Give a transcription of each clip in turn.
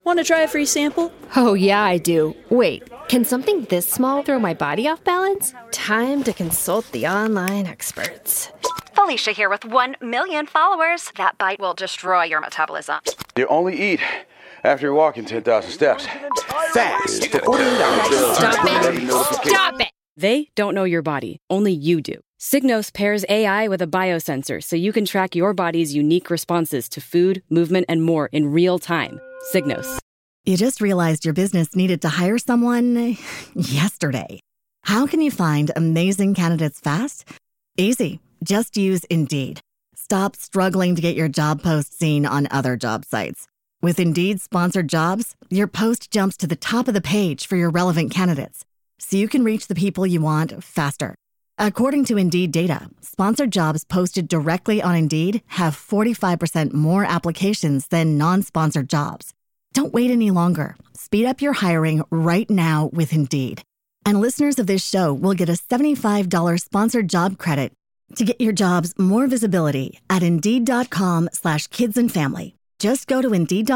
Want to try a free sample? Oh, yeah, I do. Wait, can something this small throw my body off balance? Time to consult the online experts. Felicia here with 1 million followers. That bite will destroy your metabolism. You only eat after you're walking 10,000 steps. Fast for 48 hours. Stop it! They don't know your body. Only you do. Signos pairs AI with a biosensor so you can track your body's unique responses to food, movement, and more in real time. Signos. You just realized your business needed to hire someone yesterday. How can you find amazing candidates fast? Easy. Just use Indeed. Stop struggling to get your job post seen on other job sites. With Indeed sponsored jobs, your post jumps to the top of the page for your relevant candidates, so you can reach the people you want faster. According to Indeed data, sponsored jobs posted directly on Indeed have 45% more applications than non-sponsored jobs. Don't wait any longer. Speed up your hiring right now with Indeed. And listeners of this show will get a $75 sponsored job credit to get your jobs more visibility at Indeed.com/kidsandfamily. Just go to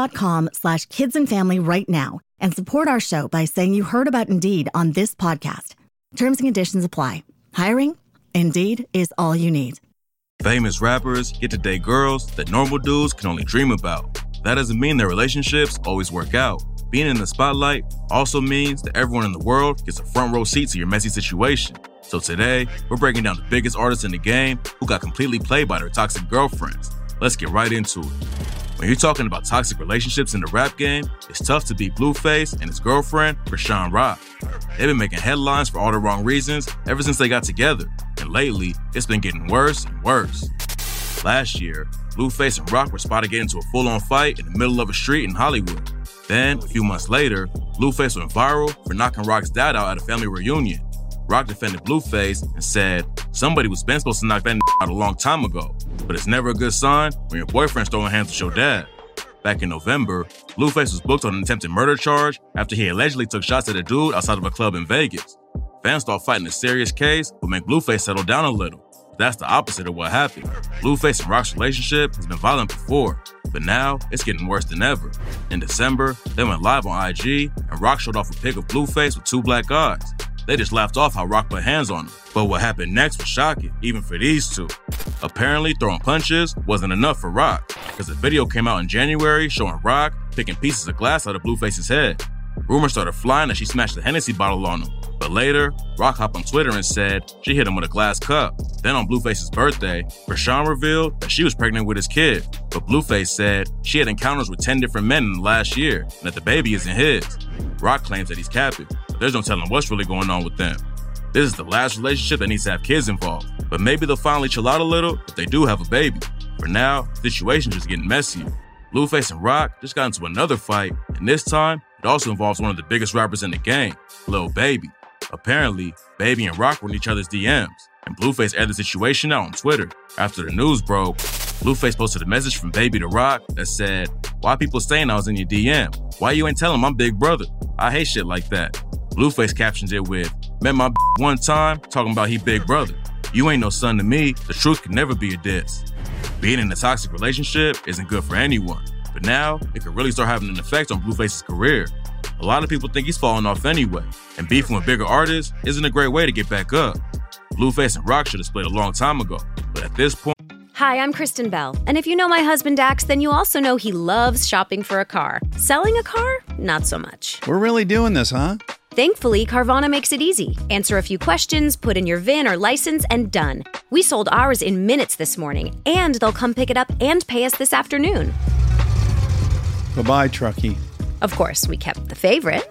Indeed.com/kidsandfamily right now and support our show by saying you heard about Indeed on this podcast. Terms and conditions apply. Hiring? Indeed is all you need. Famous rappers get to date girls that normal dudes can only dream about. That doesn't mean their relationships always work out. Being in the spotlight also means that everyone in the world gets a front row seat to your messy situation. So today, we're breaking down the biggest artists in the game who got completely played by their toxic girlfriends. Let's get right into it. When you're talking about toxic relationships in the rap game, it's tough to beat Blueface and his girlfriend, Chrisean Rock. They've been making headlines for all the wrong reasons ever since they got together, and lately, it's been getting worse and worse. Last year, Blueface and Rock were spotted getting into a full-on fight in the middle of a street in Hollywood. Then, a few months later, Blueface went viral for knocking Rock's dad out at a family reunion. Rock defended Blueface and said, somebody was been supposed to knock that out a long time ago, but it's never a good sign when your boyfriend's throwing hands with your dad. Back in November, Blueface was booked on an attempted murder charge after he allegedly took shots at a dude outside of a club in Vegas. Fans thought fighting a serious case would make Blueface settle down a little, but that's the opposite of what happened. Blueface and Rock's relationship has been violent before, but now it's getting worse than ever. In December, they went live on IG, and Rock showed off a pic of Blueface with 2 black eyes. They just laughed off how Rock put hands on him. But what happened next was shocking, even for these two. Apparently, throwing punches wasn't enough for Rock, because a video came out in January showing Rock picking pieces of glass out of Blueface's head. Rumors started flying that she smashed the Hennessy bottle on him. But later, Rock hopped on Twitter and said she hit him with a glass cup. Then on Blueface's birthday, Chrisean revealed that she was pregnant with his kid. But Blueface said she had encounters with 10 different men in the last year, and that the baby isn't his. Rock claims that he's capping, but there's no telling what's really going on with them. This is the last relationship that needs to have kids involved, but maybe they'll finally chill out a little if they do have a baby. For now, the situation's just getting messier. Blueface and Rock just got into another fight, and this time, it also involves one of the biggest rappers in the game, Lil Baby. Apparently, Baby and Rock were in each other's DMs, and Blueface aired the situation out on Twitter. After the news broke, Blueface posted a message from Baby to Rock that said, "Why people saying I was in your DM? Why you ain't telling my big brother? I hate shit like that." Blueface captions it with, "Met my one time, talking about he big brother. You ain't no son to me, the truth can never be a diss." Being in a toxic relationship isn't good for anyone, but now it could really start having an effect on Blueface's career. A lot of people think he's falling off anyway, and beefing with bigger artists isn't a great way to get back up. Blueface and Rock should have split a long time ago, but at this point... Hi, I'm Kristen Bell, and if you know my husband Dax, then you also know he loves shopping for a car. Selling a car? Not so much. We're really doing this, huh? Thankfully, Carvana makes it easy. Answer a few questions, put in your VIN or license, and done. We sold ours in minutes this morning, and they'll come pick it up and pay us this afternoon. Bye-bye, Truckee. Of course, we kept the favorite.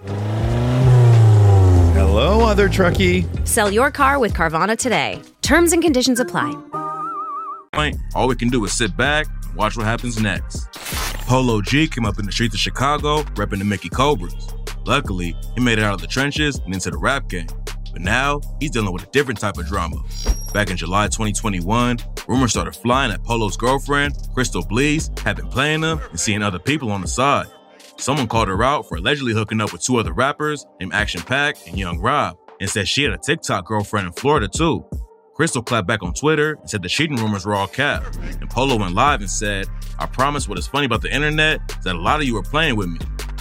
Hello, other Truckee. Sell your car with Carvana today. Terms and conditions apply. All we can do is sit back and watch what happens next. Polo G came up in the streets of Chicago repping the Mickey Cobras. Luckily, he made it out of the trenches and into the rap game. But now, he's dealing with a different type of drama. Back in July 2021, rumors started flying that Polo's girlfriend, Crystal Bleeze, had been playing him and seeing other people on the side. Someone called her out for allegedly hooking up with 2 other rappers named Action Pac and Young Rob, and said she had a TikTok girlfriend in Florida too. Crystal clapped back on Twitter and said the cheating rumors were all cap. And Polo went live and said, "I promise what is funny about the internet is that a lot of you are playing with me.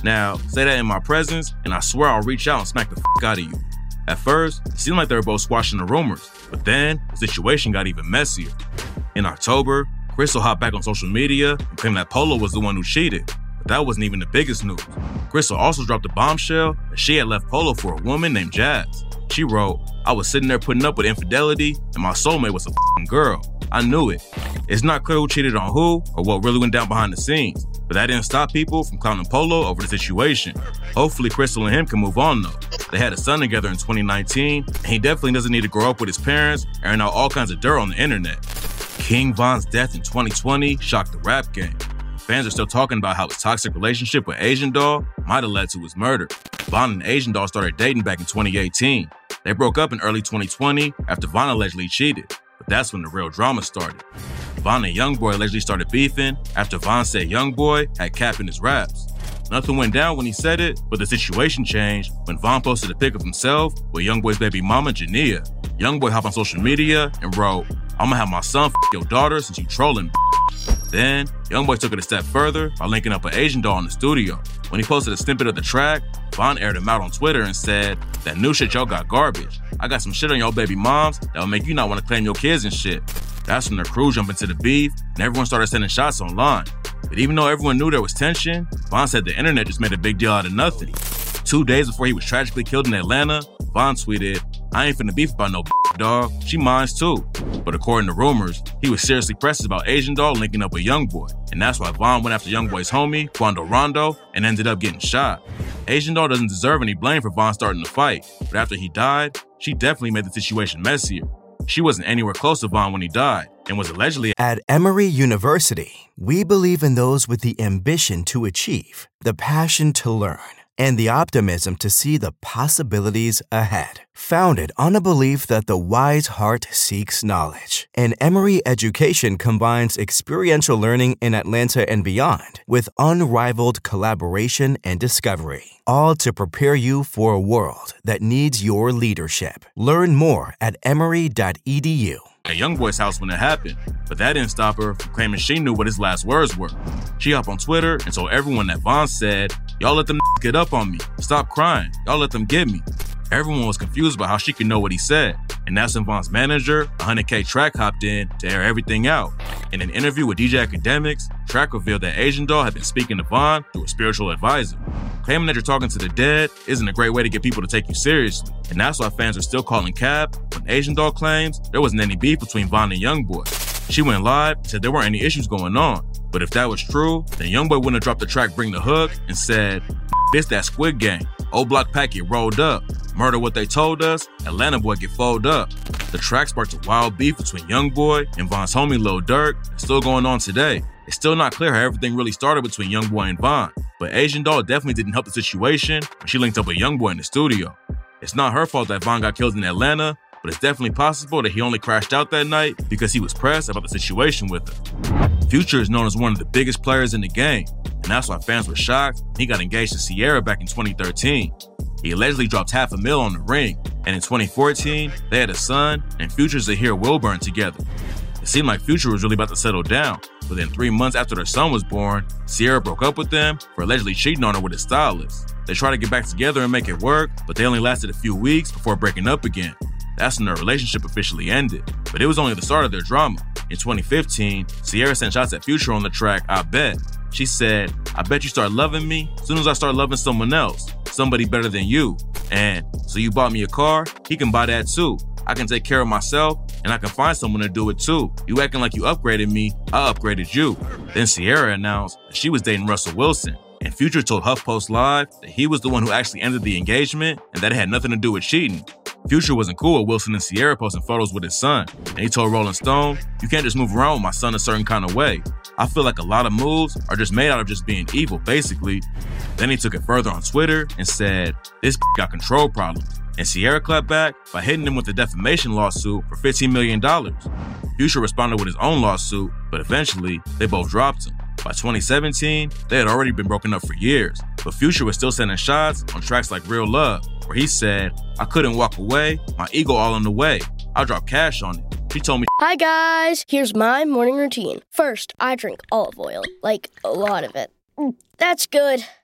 Now, say that in my presence, and I swear I'll reach out and smack the out of you. At first, it seemed like they were both squashing the rumors, but then the situation got even messier. In October, Crystal hopped back on social media and claimed that Polo was the one who cheated, but that wasn't even the biggest news. Crystal also dropped a bombshell that she had left Polo for a woman named Jazz. She wrote, "I was sitting there putting up with infidelity, and my soulmate was a f***ing girl. I knew it." It's not clear who cheated on who or what really went down behind the scenes, but that didn't stop people from clowning Polo over the situation. Hopefully Crystal and him can move on though. They had a son together in 2019, and he definitely doesn't need to grow up with his parents airing out all kinds of dirt on the internet. King Von's death in 2020 shocked the rap game. Fans are still talking about how his toxic relationship with Asian Doll might have led to his murder. Von and Asian Doll started dating back in 2018. They broke up in early 2020 after Von allegedly cheated, but that's when the real drama started. Von and Youngboy allegedly started beefing after Von said Youngboy had cap in his raps. Nothing went down when he said it, but the situation changed when Von posted a pic of himself with Youngboy's baby mama, Jania. Youngboy hopped on social media and wrote, "I'ma have my son f*** your daughter since you trolling." Then, Youngboy took it a step further by linking up an Asian Doll in the studio. When he posted a snippet of the track, Von aired him out on Twitter and said, "That new shit y'all got garbage. I got some shit on y'all baby moms that'll make you not want to claim your kids and shit." That's when the crew jumped into the beef and everyone started sending shots online. But even though everyone knew there was tension, Von said the internet just made a big deal out of nothing. 2 days before he was tragically killed in Atlanta, Von tweeted, "I ain't finna beef about no dog. She mines too." But according to rumors, he was seriously pressed about Asian Doll linking up with Youngboy. And that's why Von went after Youngboy's homie, Quando Rondo, and ended up getting shot. Asian Doll doesn't deserve any blame for Von starting the fight, but after he died, she definitely made the situation messier. She wasn't anywhere close to Von when he died, and was allegedly... At Emory University, we believe in those with the ambition to achieve, the passion to learn, and the optimism to see the possibilities ahead. Founded on a belief that the wise heart seeks knowledge, and Emory education combines experiential learning in Atlanta and beyond with unrivaled collaboration and discovery, all to prepare you for a world that needs your leadership. Learn more at emory.edu. At Youngboy's house when it happened, but that didn't stop her from claiming she knew what his last words were. She hopped on Twitter and told everyone that Von said, "Y'all let them get up on me. Stop crying. Y'all let them get me." Everyone was confused about how she could know what he said, and that's when Von's manager, 100K Track, hopped in to air everything out. In an interview with DJ Academics, Track revealed that Asian Doll had been speaking to Von through a spiritual advisor. Claiming that you're talking to the dead isn't a great way to get people to take you seriously, and that's why fans are still calling cap when Asian Doll claims there wasn't any beef between Von and Youngboy. She went live and said there weren't any issues going on, but if that was true, then Youngboy wouldn't have dropped the track Bring the Hook and said, "This that Squid Game. Old Block Pack get rolled up. Murder what they told us. Atlanta boy get folded up." The track sparked a wild beef between Youngboy and Von's homie Lil Durk that's still going on today. It's still not clear how everything really started between Youngboy and Von, but Asian Doll definitely didn't help the situation when she linked up with Youngboy in the studio. It's not her fault that Von got killed in Atlanta, but it's definitely possible that he only crashed out that night because he was pressed about the situation with her. Future is known as one of the biggest players in the game, and that's why fans were shocked he got engaged to Ciara back in 2013. He allegedly dropped $500,000 on the ring, and in 2014, they had a son and Future Zahir Wilburn together. It seemed like Future was really about to settle down, but then 3 months after their son was born, Ciara broke up with them for allegedly cheating on her with his stylist. They tried to get back together and make it work, but they only lasted a few weeks before breaking up again. That's when their relationship officially ended, but it was only the start of their drama. In 2015, Ciara sent shots at Future on the track I Bet. She said, "I bet you start loving me as soon as I start loving someone else, somebody better than you. And so you bought me a car, he can buy that too. I can take care of myself, and I can find someone to do it too. You acting like you upgraded me, I upgraded you." Then Ciara announced that she was dating Russell Wilson, and Future told HuffPost Live that he was the one who actually ended the engagement and that it had nothing to do with cheating. Future wasn't cool with Wilson and Ciara posting photos with his son, and he told Rolling Stone, "You can't just move around with my son a certain kind of way. I feel like a lot of moves are just made out of just being evil, basically." Then he took it further on Twitter and said, "This got control problems." And Ciara clapped back by hitting him with a defamation lawsuit for $15 million. Future responded with his own lawsuit, but eventually they both dropped him. By 2017, they had already been broken up for years, but Future was still sending shots on tracks like Real Love, where he said, "I couldn't walk away, my ego all in the way. I dropped cash on it." She told me, "Hi guys, here's my morning routine. First, I drink olive oil, like a lot of it. That's good.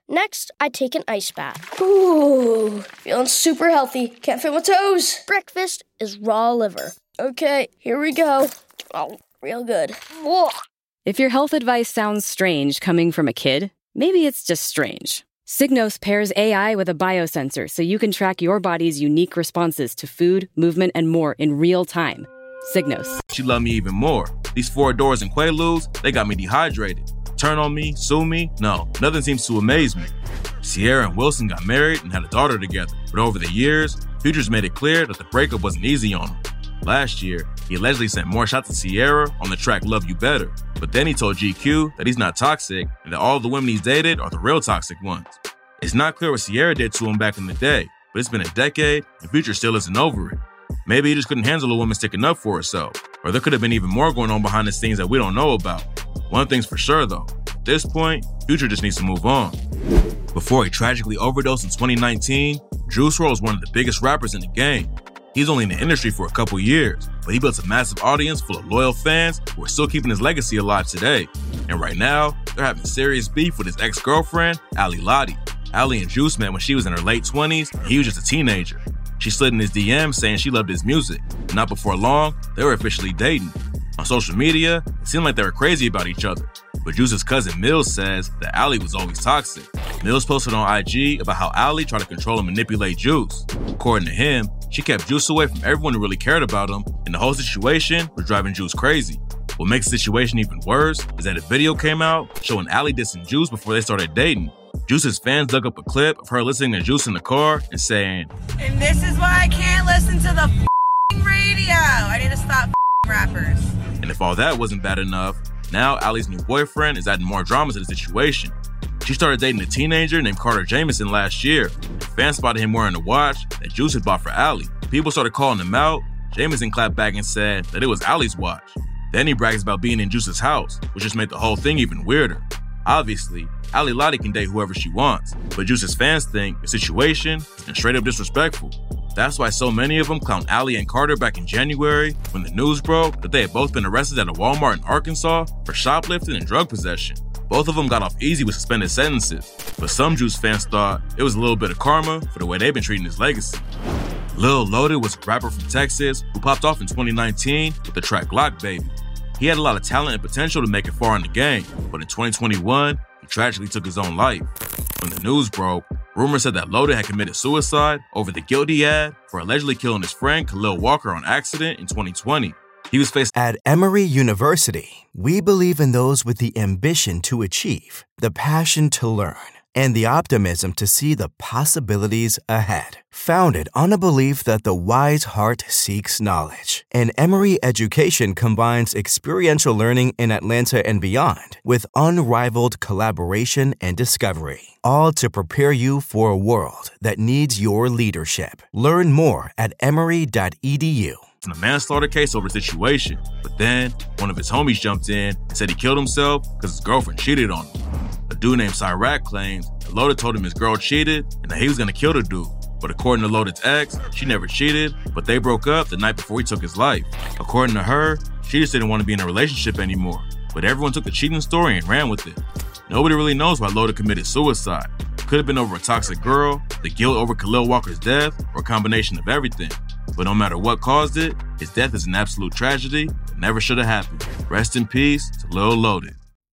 Next, I take an ice bath. Ooh, feeling super healthy. Can't feel my toes. Breakfast is raw liver. Okay, here we go. Oh, real good. Whoa. If your health advice sounds strange coming from a kid, maybe it's just strange. Signos pairs AI with a biosensor so you can track your body's unique responses to food, movement, and more in real time. Signos. She loved me even more. These 4 Doors and Quaaludes, they got me dehydrated. Turn on me, sue me, no, nothing seems to amaze me. Ciara and Wilson got married and had a daughter together, but over the years, Futures made it clear that the breakup wasn't easy on him. Last year, he allegedly sent more shots at Ciara on the track Love You Better, but then he told GQ that he's not toxic and that all the women he's dated are the real toxic ones. It's not clear what Ciara did to him back in the day, but it's been a decade and Future still isn't over it. Maybe he just couldn't handle a woman sticking up for herself, or there could have been even more going on behind the scenes that we don't know about. One thing's for sure though, at this point, Future just needs to move on. Before he tragically overdosed in 2019, Juice WRLD was one of the biggest rappers in the game. He's only in the industry for a couple years, but he built a massive audience full of loyal fans who are still keeping his legacy alive today. And right now, they're having serious beef with his ex-girlfriend, Ali Lottie. Ali and Juice met when she was in her late 20s and he was just a teenager. She slid in his DMs saying she loved his music. And not before long, they were officially dating. On social media, it seemed like they were crazy about each other. But Juice's cousin Mills says that Ali was always toxic. Mills posted on IG about how Ali tried to control and manipulate Juice. According to him, she kept Juice away from everyone who really cared about him, and the whole situation was driving Juice crazy. What makes the situation even worse is that a video came out showing Ali dissing Juice before they started dating. Juice's fans dug up a clip of her listening to Juice in the car and saying, "And this is why I can't listen to the radio. I need to stop rappers." And if all that wasn't bad enough, now Ali's new boyfriend is adding more drama to the situation. She started dating a teenager named Carter Jamison last year. Fans spotted him wearing a watch that Juice had bought for Ali. People started calling him out. Jamison clapped back and said that it was Ali's watch. Then he brags about being in Juice's house, which just made the whole thing even weirder. Obviously, Ali Lottie can date whoever she wants, but Juice's fans think the situation is straight up disrespectful. That's why so many of them clowned Ali and Carter back in January when the news broke that they had both been arrested at a Walmart in Arkansas for shoplifting and drug possession. Both of them got off easy with suspended sentences, but some Juice fans thought it was a little bit of karma for the way they've been treating his legacy. Lil Loaded was a rapper from Texas who popped off in 2019 with the track Glock Baby. He had a lot of talent and potential to make it far in the game, but in 2021, he tragically took his own life. When the news broke, rumors said that Loaded had committed suicide over the guilt he had for allegedly killing his friend Khalil Walker on accident in 2020. He was faced. At Emory University, we believe in those with the ambition to achieve, the passion to learn, and the optimism to see the possibilities ahead. Founded on a belief that the wise heart seeks knowledge, and Emory education combines experiential learning in Atlanta and beyond with unrivaled collaboration and discovery, all to prepare you for a world that needs your leadership. Learn more at emory.edu. In a manslaughter case over a situation, but then one of his homies jumped in and said he killed himself because his girlfriend cheated on him. A dude named Cyrac claims that Loaded told him his girl cheated and that he was going to kill the dude. But according to Loaded's ex, she never cheated, but they broke up the night before he took his life. According to her, she just didn't want to be in a relationship anymore, but everyone took the cheating story and ran with it. Nobody really knows why Loaded committed suicide. Could have been over a toxic girl, the guilt over Khalil Walker's death, or a combination of everything. But no matter what caused it, his death is an absolute tragedy that never should have happened. Rest in peace to Lil Loaded.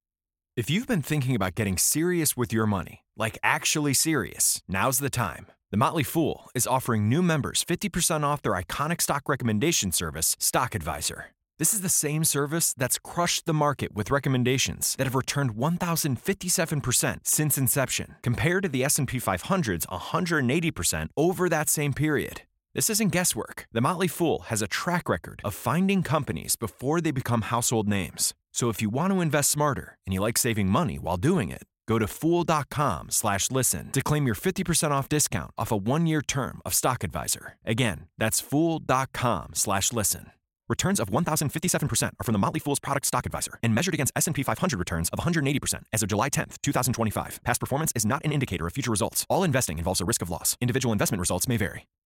If you've been thinking about getting serious with your money, like actually serious, now's the time. The Motley Fool is offering new members 50% off their iconic stock recommendation service, Stock Advisor. This is the same service that's crushed the market with recommendations that have returned 1,057% since inception, compared to the S&P 500's 180% over that same period. This isn't guesswork. The Motley Fool has a track record of finding companies before they become household names. So if you want to invest smarter and you like saving money while doing it, go to Fool.com/listen to claim your 50% off discount off a 1-year term of Stock Advisor. Again, that's Fool.com/listen. Returns of 1,057% are from the Motley Fool's product Stock Advisor and measured against S&P 500 returns of 180% as of July 10th, 2025. Past performance is not an indicator of future results. All investing involves a risk of loss. Individual investment results may vary.